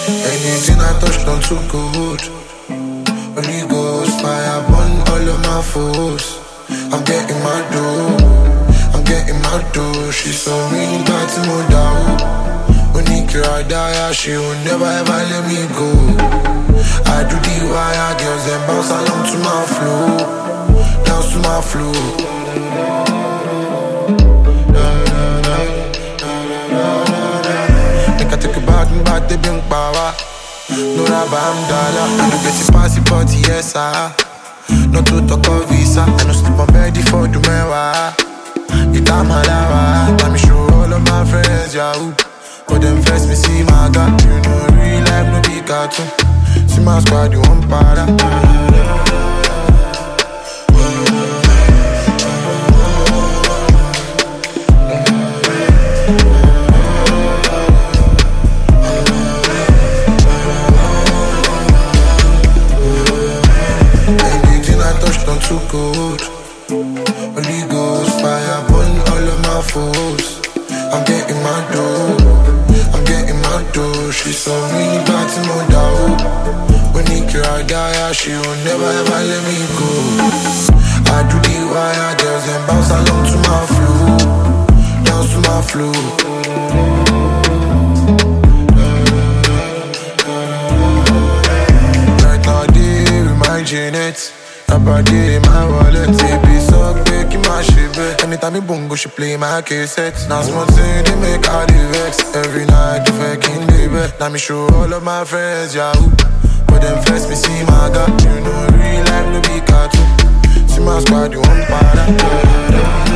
Anything I touch done too good. Holy Ghost fire burn all of my foes. I'm getting my dough, I'm getting my dough. She's so real, but no doubt. When he cry, die, she will never ever let me go. I do the wire, girls and bounce along to my flow, dance to my flow. Make I take a back and back the bank power. No rabba, I'm dollar. I no get it pass it, but yes, not to talk of visa. I no sleep on bed for the mewa. It's a malawa. Let me show all of my friends, yahoo. But them first me see my God. You know real life no be cartoon. See my squad, you want para. Anything I touch done too good. Holy Ghost fire burn all of my foes. I'm getting my dough, I'm getting my dough. She's so real, but no doubt. When he cry, die, she will never ever let me go. I do the wire, girls and bounce along to my flow, dance to my flow. Right now, day with my Janet. Nobody in my wallet, baby, so quick in my shit. Anytime me bongo, she play my cassette. Now small thing, they make all the vex. Every night, the fucking baby. Now me show all of my friends, yahoo. But them first me see my God. You know real life no be cartoon. See my squad, you want para.